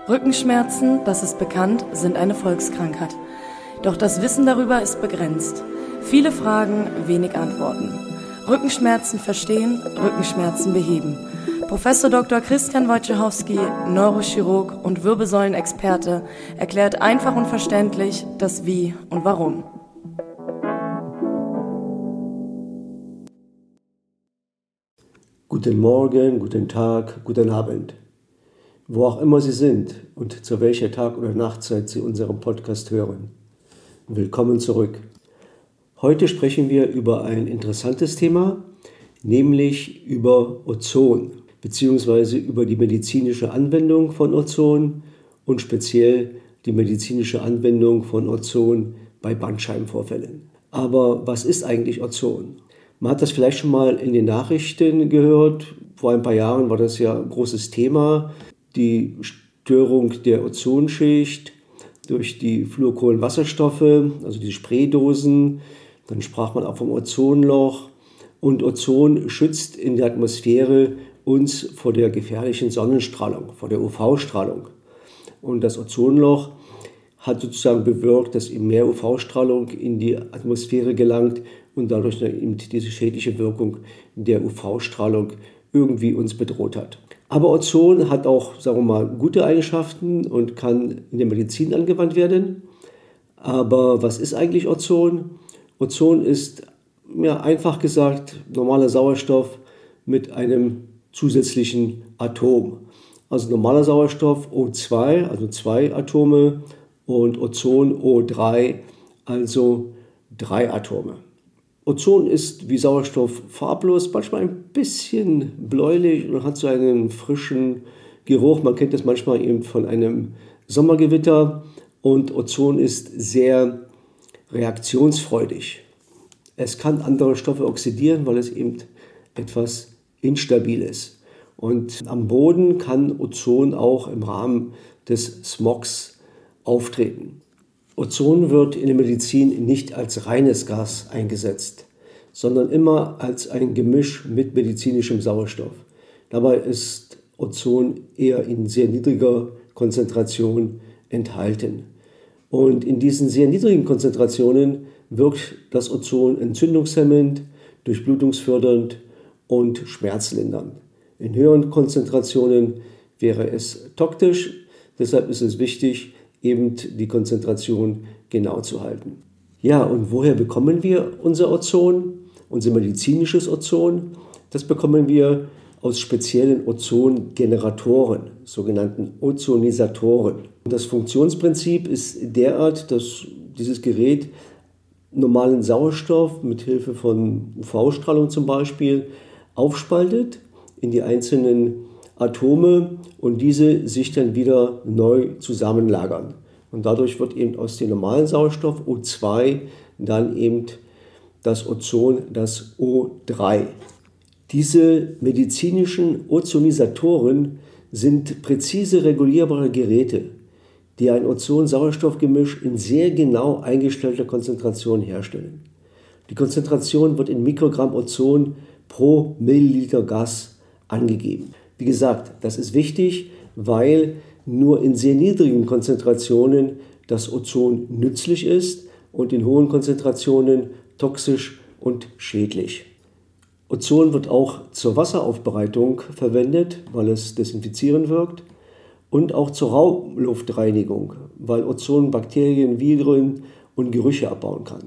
Rückenschmerzen, das ist bekannt, sind eine Volkskrankheit. Doch das Wissen darüber ist begrenzt. Viele Fragen, wenig Antworten. Rückenschmerzen verstehen, Rückenschmerzen beheben. Professor Dr. Christian Wojciechowski, Neurochirurg und Wirbelsäulenexperte, erklärt einfach und verständlich das Wie und Warum. Guten Morgen, guten Tag, guten Abend. Wo auch immer Sie sind und zu welcher Tag- oder Nachtzeit Sie unseren Podcast hören. Willkommen zurück. Heute sprechen wir über ein interessantes Thema, nämlich über Ozon, beziehungsweise über die medizinische Anwendung von Ozon und speziell die medizinische Anwendung von Ozon bei Bandscheibenvorfällen. Aber was ist eigentlich Ozon? Man hat das vielleicht schon mal in den Nachrichten gehört. Vor ein paar Jahren war das ja ein großes Thema. Die Störung der Ozonschicht durch die Fluorkohlenwasserstoffe, also die Spraydosen. Dann sprach man auch vom Ozonloch. Und Ozon schützt in der Atmosphäre uns vor der gefährlichen Sonnenstrahlung, vor der UV-Strahlung. Und das Ozonloch hat sozusagen bewirkt, dass eben mehr UV-Strahlung in die Atmosphäre gelangt und dadurch eben diese schädliche Wirkung der UV-Strahlung irgendwie uns bedroht hat. Aber Ozon hat auch, sagen wir mal, gute Eigenschaften und kann in der Medizin angewandt werden. Aber was ist eigentlich Ozon? Ozon ist, ja, einfach gesagt, normaler Sauerstoff mit einem zusätzlichen Atom. Also normaler Sauerstoff O2, also 2 Atome, und Ozon O3, also 3 Atome. Ozon ist wie Sauerstoff farblos, manchmal ein bisschen bläulich und hat so einen frischen Geruch. Man kennt das manchmal eben von einem Sommergewitter. Und Ozon ist sehr reaktionsfreudig. Es kann andere Stoffe oxidieren, weil es eben etwas instabil ist. Und am Boden kann Ozon auch im Rahmen des Smogs auftreten. Ozon wird in der Medizin nicht als reines Gas eingesetzt, sondern immer als ein Gemisch mit medizinischem Sauerstoff. Dabei ist Ozon eher in sehr niedriger Konzentration enthalten. Und in diesen sehr niedrigen Konzentrationen wirkt das Ozon entzündungshemmend, durchblutungsfördernd und schmerzlindernd. In höheren Konzentrationen wäre es toxisch, deshalb ist es wichtig, eben die Konzentration genau zu halten. Ja, und woher bekommen wir unser Ozon, unser medizinisches Ozon? Das bekommen wir aus speziellen Ozongeneratoren, sogenannten Ozonisatoren. Und das Funktionsprinzip ist derart, dass dieses Gerät normalen Sauerstoff mit Hilfe von UV-Strahlung zum Beispiel aufspaltet in die einzelnen Atome und diese sich dann wieder neu zusammenlagern. Und dadurch wird eben aus dem normalen Sauerstoff O2 dann eben das Ozon, das O3. Diese medizinischen Ozonisatoren sind präzise regulierbare Geräte, die ein Ozon-Sauerstoff-Gemisch in sehr genau eingestellter Konzentration herstellen. Die Konzentration wird in Mikrogramm Ozon pro Milliliter Gas angegeben. Wie gesagt, das ist wichtig, weil nur in sehr niedrigen Konzentrationen das Ozon nützlich ist und in hohen Konzentrationen toxisch und schädlich. Ozon wird auch zur Wasseraufbereitung verwendet, weil es desinfizierend wirkt, und auch zur Raumluftreinigung, weil Ozon Bakterien, Viren und Gerüche abbauen kann.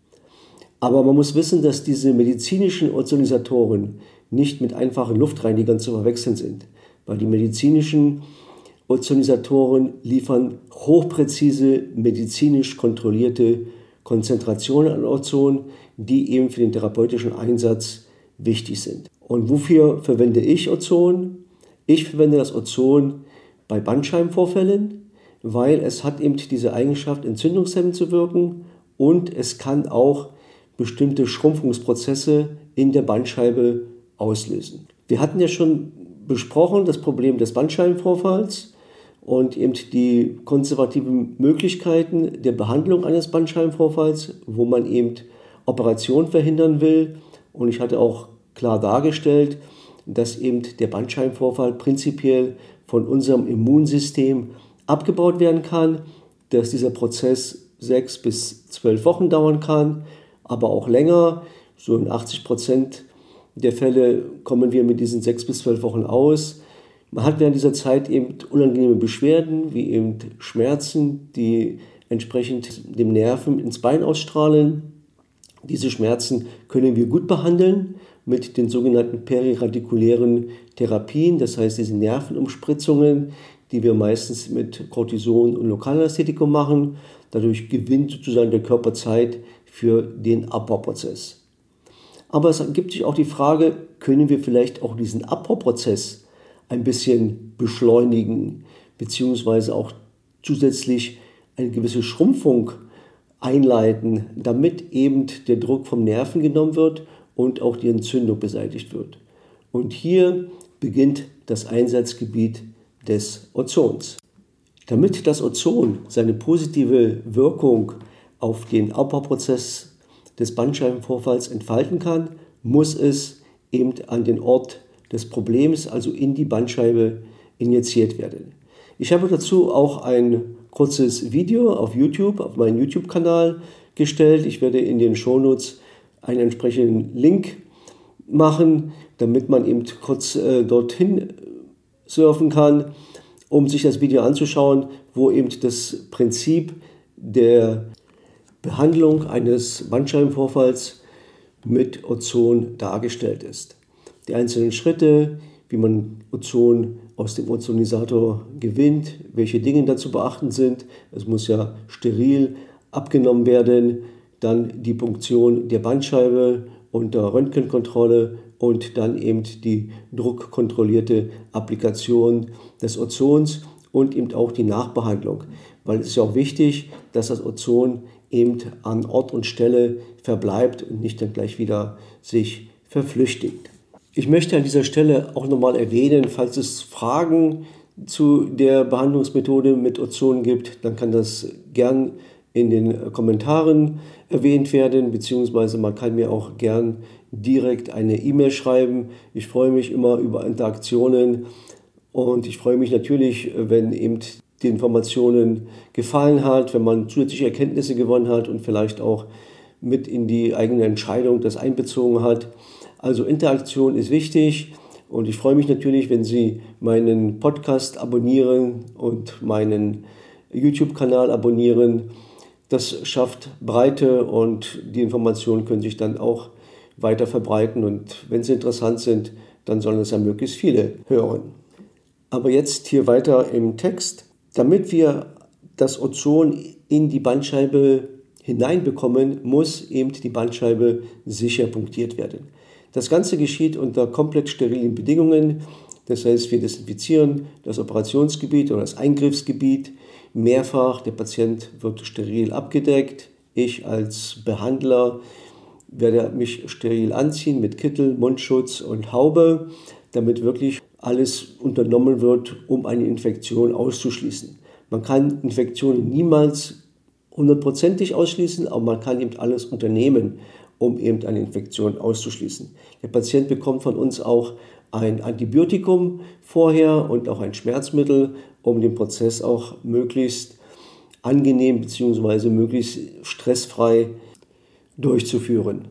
Aber man muss wissen, dass diese medizinischen Ozonisatoren nicht mit einfachen Luftreinigern zu verwechseln sind, weil die medizinischen Ozonisatoren liefern hochpräzise, medizinisch kontrollierte Konzentrationen an Ozon, die eben für den therapeutischen Einsatz wichtig sind. Und wofür verwende ich Ozon? Ich verwende das Ozon bei Bandscheibenvorfällen, weil es hat eben diese Eigenschaft, entzündungshemmend zu wirken und es kann auch bestimmte Schrumpfungsprozesse in der Bandscheibe auslösen. Wir hatten ja schon besprochen das Problem des Bandscheibenvorfalls und eben die konservativen Möglichkeiten der Behandlung eines Bandscheibenvorfalls, wo man eben Operationen verhindern will. Und ich hatte auch klar dargestellt, dass eben der Bandscheibenvorfall prinzipiell von unserem Immunsystem abgebaut werden kann, dass dieser Prozess 6 bis 12 Wochen dauern kann, aber auch länger. So in 80% der Fälle kommen wir mit diesen 6 bis 12 Wochen aus. Man hat während dieser Zeit eben unangenehme Beschwerden, wie eben Schmerzen, die entsprechend dem Nerven ins Bein ausstrahlen. Diese Schmerzen können wir gut behandeln mit den sogenannten periradikulären Therapien, das heißt diese Nervenumspritzungen, die wir meistens mit Cortison und Lokalanästhetikum machen. Dadurch gewinnt sozusagen der Körper Zeit für den Abbauprozess. Aber es ergibt sich auch die Frage, können wir vielleicht auch diesen Abbauprozess ein bisschen beschleunigen, beziehungsweise auch zusätzlich eine gewisse Schrumpfung einleiten, damit eben der Druck vom Nerven genommen wird und auch die Entzündung beseitigt wird. Und hier beginnt das Einsatzgebiet des Ozons. Damit das Ozon seine positive Wirkung auf den Abbauprozess des Bandscheibenvorfalls entfalten kann, muss es eben an den Ort des Problems, also in die Bandscheibe, injiziert werden. Ich habe dazu auch ein kurzes Video auf YouTube, auf meinen YouTube-Kanal gestellt. Ich werde in den Shownotes einen entsprechenden Link machen, damit man eben kurz dorthin surfen kann, um sich das Video anzuschauen, wo eben das Prinzip der Behandlung eines Bandscheibenvorfalls mit Ozon dargestellt ist. Die einzelnen Schritte, wie man Ozon aus dem Ozonisator gewinnt, welche Dinge dazu beachten sind. Es muss ja steril abgenommen werden, dann die Punktion der Bandscheibe unter Röntgenkontrolle und dann eben die druckkontrollierte Applikation des Ozons und eben auch die Nachbehandlung. Weil es ist ja auch wichtig, dass das Ozon eben an Ort und Stelle verbleibt und nicht dann gleich wieder sich verflüchtigt. Ich möchte an dieser Stelle auch nochmal erwähnen, falls es Fragen zu der Behandlungsmethode mit Ozon gibt, dann kann das gern in den Kommentaren erwähnt werden, beziehungsweise man kann mir auch gern direkt eine E-Mail schreiben. Ich freue mich immer über Interaktionen und ich freue mich natürlich, wenn eben die Informationen gefallen hat, wenn man zusätzliche Erkenntnisse gewonnen hat und vielleicht auch mit in die eigene Entscheidung das einbezogen hat. Also Interaktion ist wichtig und ich freue mich natürlich, wenn Sie meinen Podcast abonnieren und meinen YouTube-Kanal abonnieren. Das schafft Breite und die Informationen können sich dann auch weiter verbreiten und wenn sie interessant sind, dann sollen es ja möglichst viele hören. Aber jetzt hier weiter im Text. Damit wir das Ozon in die Bandscheibe hineinbekommen, muss eben die Bandscheibe sicher punktiert werden. Das Ganze geschieht unter komplett sterilen Bedingungen. Das heißt, wir desinfizieren das Operationsgebiet oder das Eingriffsgebiet mehrfach. Der Patient wird steril abgedeckt. Ich als Behandler werde mich steril anziehen mit Kittel, Mundschutz und Haube, damit wirklich alles unternommen wird, um eine Infektion auszuschließen. Man kann Infektionen niemals hundertprozentig ausschließen, aber man kann eben alles unternehmen, um eben eine Infektion auszuschließen. Der Patient bekommt von uns auch ein Antibiotikum vorher und auch ein Schmerzmittel, um den Prozess auch möglichst angenehm bzw. möglichst stressfrei durchzuführen.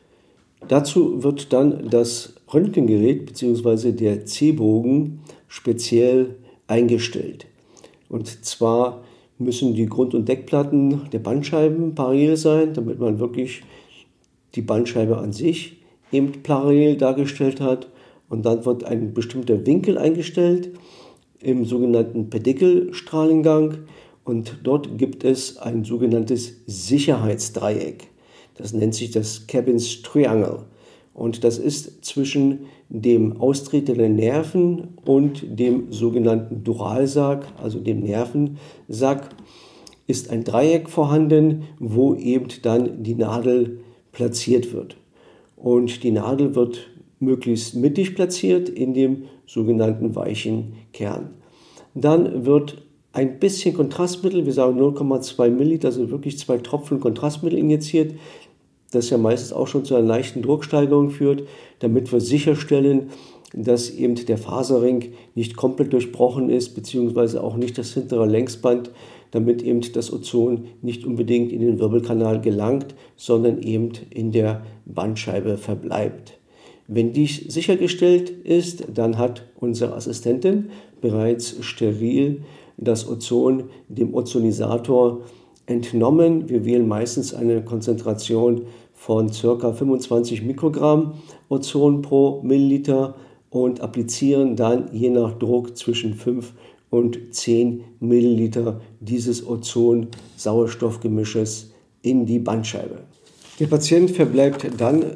Dazu wird dann das Röntgengerät bzw. der C-Bogen speziell eingestellt. Und zwar müssen die Grund- und Deckplatten der Bandscheiben parallel sein, damit man wirklich die Bandscheibe an sich eben parallel dargestellt hat. Und dann wird ein bestimmter Winkel eingestellt im sogenannten Pedikelstrahlengang. Und dort gibt es ein sogenanntes Sicherheitsdreieck. Das nennt sich das Cabins Triangle. Und das ist zwischen dem austretenden Nerven und dem sogenannten Duralsack, also dem Nervensack, ist ein Dreieck vorhanden, wo eben dann die Nadel platziert wird. Und die Nadel wird möglichst mittig platziert in dem sogenannten weichen Kern. Dann wird ein bisschen Kontrastmittel, wir sagen 0,2 Milliliter, also wirklich 2 Tropfen Kontrastmittel injiziert, das ja meistens auch schon zu einer leichten Drucksteigerung führt, damit wir sicherstellen, dass eben der Faserring nicht komplett durchbrochen ist, beziehungsweise auch nicht das hintere Längsband, damit eben das Ozon nicht unbedingt in den Wirbelkanal gelangt, sondern eben in der Bandscheibe verbleibt. Wenn dies sichergestellt ist, dann hat unsere Assistentin bereits steril das Ozon dem Ozonisator entnommen. Wir wählen meistens eine Konzentration von ca. 25 Mikrogramm Ozon pro Milliliter und applizieren dann je nach Druck zwischen 5 und 10 Milliliter dieses Ozon-Sauerstoffgemisches in die Bandscheibe. Der Patient verbleibt dann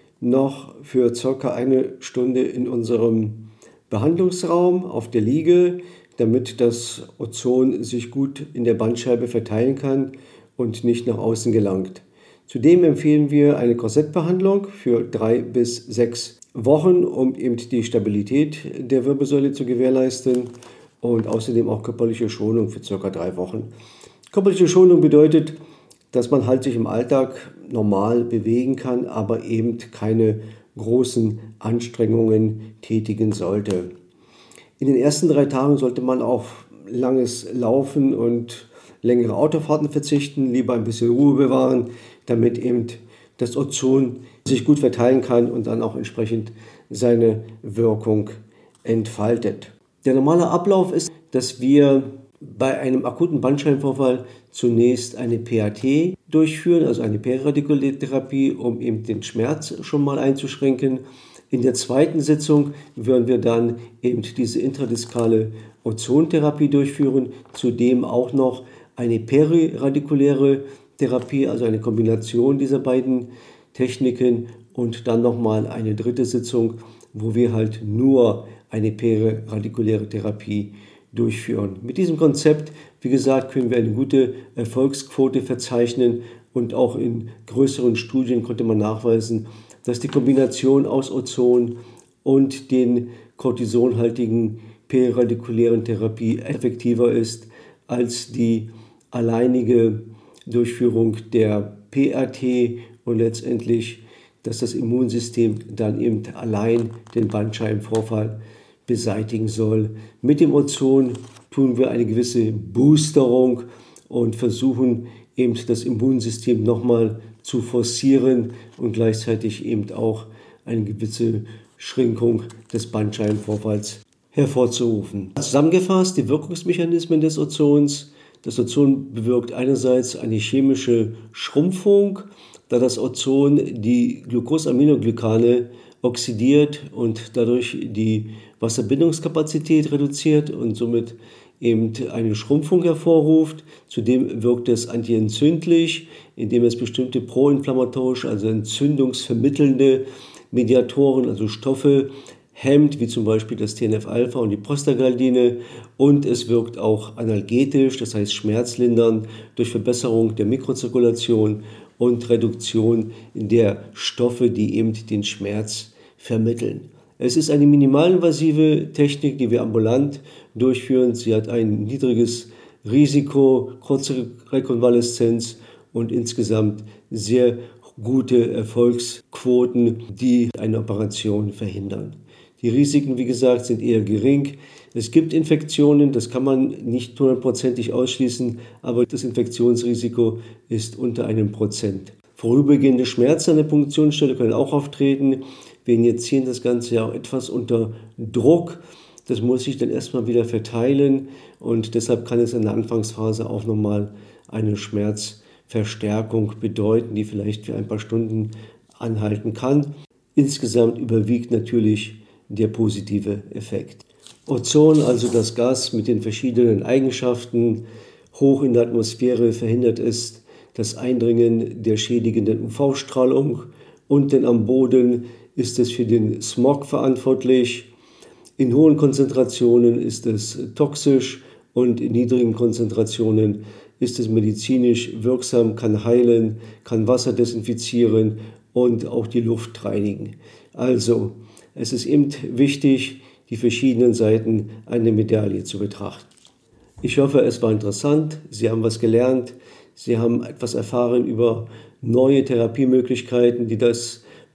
noch für ca. 1 Stunde in unserem Behandlungsraum auf der Liege, damit das Ozon sich gut in der Bandscheibe verteilen kann und nicht nach außen gelangt. Zudem empfehlen wir eine Korsettbehandlung für 3 bis 6 Wochen, um eben die Stabilität der Wirbelsäule zu gewährleisten und außerdem auch körperliche Schonung für ca. 3 Wochen. Körperliche Schonung bedeutet, dass man halt sich im Alltag normal bewegen kann, aber eben keine großen Anstrengungen tätigen sollte. In den ersten 3 Tagen sollte man auf langes Laufen und längere Autofahrten verzichten, lieber ein bisschen Ruhe bewahren, damit eben das Ozon sich gut verteilen kann und dann auch entsprechend seine Wirkung entfaltet. Der normale Ablauf ist, dass wir bei einem akuten Bandscheibenvorfall zunächst eine PAT durchführen, also eine Periradikulartherapie, um eben den Schmerz schon mal einzuschränken. In der zweiten Sitzung würden wir dann eben diese intradiskale Ozontherapie durchführen, zudem auch noch eine periradikuläre Therapie, also eine Kombination dieser beiden Techniken und dann nochmal eine dritte Sitzung, wo wir halt nur eine periradikuläre Therapie durchführen. Mit diesem Konzept, wie gesagt, können wir eine gute Erfolgsquote verzeichnen und auch in größeren Studien konnte man nachweisen, dass die Kombination aus Ozon und den kortisonhaltigen periradikulären Therapie effektiver ist als die alleinige Durchführung der PRT und letztendlich, dass das Immunsystem dann eben allein den Bandscheibenvorfall beseitigen soll. Mit dem Ozon tun wir eine gewisse Boosterung und versuchen eben das Immunsystem nochmal zu forcieren und gleichzeitig eben auch eine gewisse Schrinkung des Bandscheibenvorfalls hervorzurufen. Zusammengefasst die Wirkungsmechanismen des Ozons. Das Ozon bewirkt einerseits eine chemische Schrumpfung, da das Ozon die Glucosaminoglycane oxidiert und dadurch die Wasserbindungskapazität reduziert und somit eben eine Schrumpfung hervorruft. Zudem wirkt es antientzündlich, indem es bestimmte proinflammatorische, also entzündungsvermittelnde Mediatoren, also Stoffe hemmt, wie zum Beispiel das TNF-Alpha und die Prostaglandine, und es wirkt auch analgetisch, das heißt schmerzlindernd durch Verbesserung der Mikrozirkulation und Reduktion der Stoffe, die eben den Schmerz vermitteln. Es ist eine minimalinvasive Technik, die wir ambulant durchführen. Sie hat ein niedriges Risiko, kurze Rekonvaleszenz und insgesamt sehr gute Erfolgsquoten, die eine Operation verhindern. Die Risiken, wie gesagt, sind eher gering. Es gibt Infektionen, das kann man nicht 100%ig ausschließen, aber das Infektionsrisiko ist unter 1%. Vorübergehende Schmerzen an der Punktionsstelle können auch auftreten. Wir injizieren das Ganze ja auch etwas unter Druck. Das muss sich dann erstmal wieder verteilen und deshalb kann es in der Anfangsphase auch nochmal eine Schmerzverstärkung bedeuten, die vielleicht für ein paar Stunden anhalten kann. Insgesamt überwiegt natürlich der positive Effekt. Ozon, also das Gas mit den verschiedenen Eigenschaften, hoch in der Atmosphäre verhindert es das Eindringen der schädigenden UV-Strahlung. Unten am Boden ist es für den Smog verantwortlich. In hohen Konzentrationen ist es toxisch und in niedrigen Konzentrationen ist es medizinisch wirksam, kann heilen, kann Wasser desinfizieren und auch die Luft reinigen. Also, es ist eben wichtig, die verschiedenen Seiten einer Medaille zu betrachten. Ich hoffe, es war interessant. Sie haben was gelernt. Sie haben etwas erfahren über neue Therapiemöglichkeiten, die das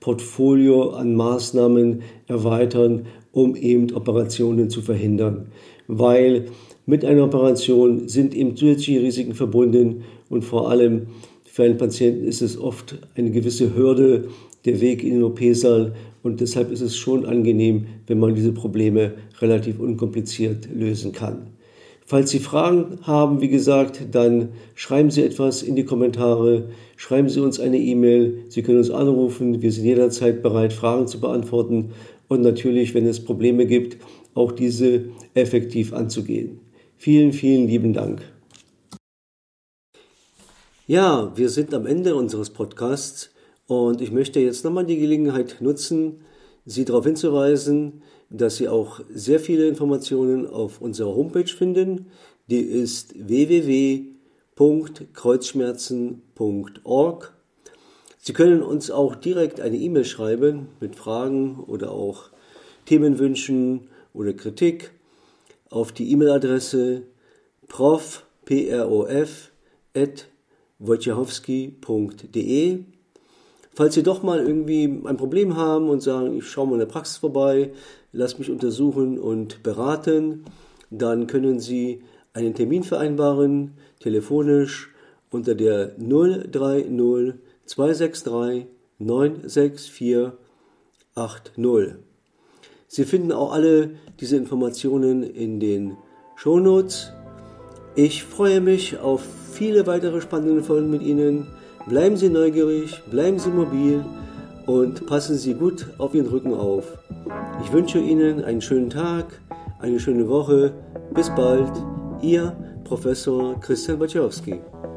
Portfolio an Maßnahmen erweitern, um eben Operationen zu verhindern. Weil mit einer Operation sind eben zusätzliche Risiken verbunden und vor allem für einen Patienten ist es oft eine gewisse Hürde, der Weg in den OP-Saal, und deshalb ist es schon angenehm, wenn man diese Probleme relativ unkompliziert lösen kann. Falls Sie Fragen haben, wie gesagt, dann schreiben Sie etwas in die Kommentare, schreiben Sie uns eine E-Mail, Sie können uns anrufen, wir sind jederzeit bereit, Fragen zu beantworten und natürlich, wenn es Probleme gibt, auch diese effektiv anzugehen. Vielen, vielen lieben Dank. Ja, wir sind am Ende unseres Podcasts und ich möchte jetzt nochmal die Gelegenheit nutzen, Sie darauf hinzuweisen, dass Sie auch sehr viele Informationen auf unserer Homepage finden. Die ist www.kreuzschmerzen.org. Sie können uns auch direkt eine E-Mail schreiben mit Fragen oder auch Themenwünschen oder Kritik auf die E-Mail-Adresse prof@wojciechowski.de. Falls Sie doch mal irgendwie ein Problem haben und sagen, ich schaue mal in der Praxis vorbei, lass mich untersuchen und beraten, dann können Sie einen Termin vereinbaren, telefonisch unter der 030 263 964 80. Sie finden auch alle diese Informationen in den Shownotes. Ich freue mich auf viele weitere spannende Folgen mit Ihnen. Bleiben Sie neugierig, bleiben Sie mobil und passen Sie gut auf Ihren Rücken auf. Ich wünsche Ihnen einen schönen Tag, eine schöne Woche. Bis bald, Ihr Professor Christian Wojciechowski.